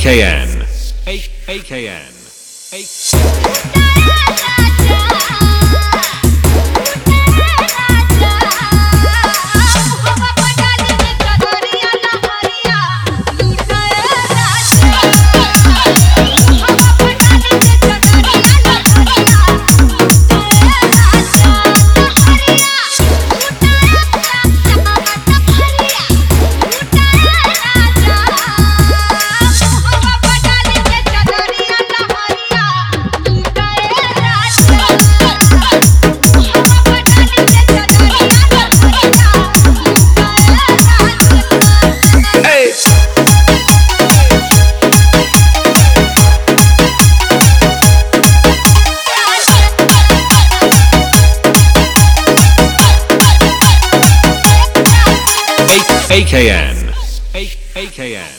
AKN. AKN. AKN. AKN.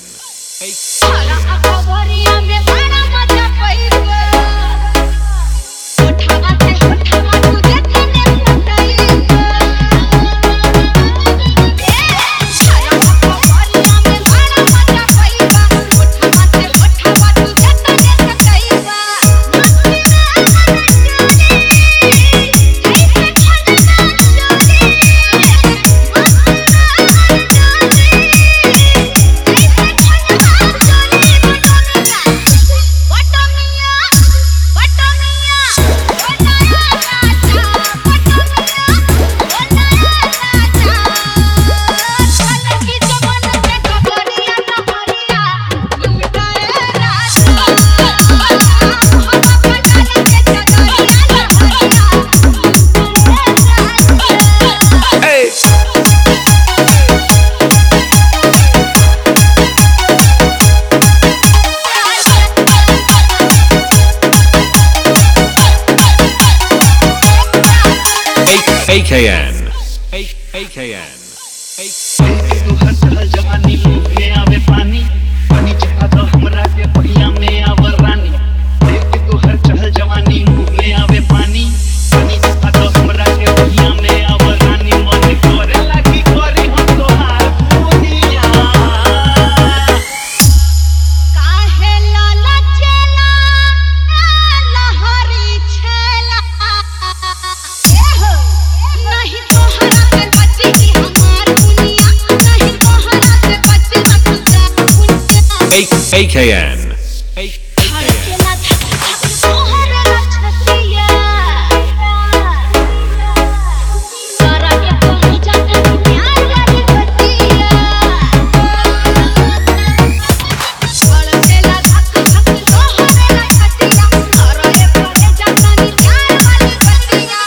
AKN. AKN. जवानी मुझे आवे पानी पानी चढ़ा दो हमरा के पहिया में आवर रानी देख के तू हर चहल जवानी मुझे आवे पानी पानी चढ़ा दो हमरा के पहिया में आवर रानी मन करे लगी करी हम तोहार पूनिया काहे लाला चला लहरी छला नहीं तोहरा से बची की हमार दुनिया नहीं तोहरा से बची रखता दुनिया AKN. हड़केला तोहरा रछतिया सारा के पहुंच जाता प्यार वाली बतिया हड़केला तोहरा रछतिया सारा के पहुंच जाता प्यार वाली बतिया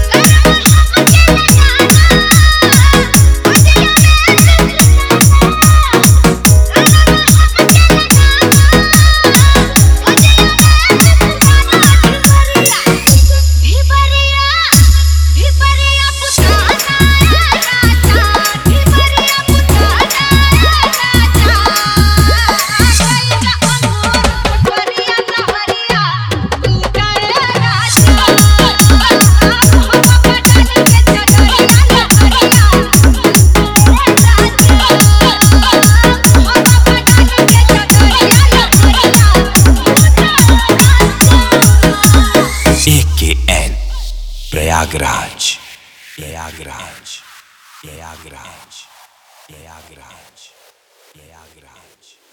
AKN प्रयागराज प्रयागराज प्रयागराज प्रयागराज प्रयागराज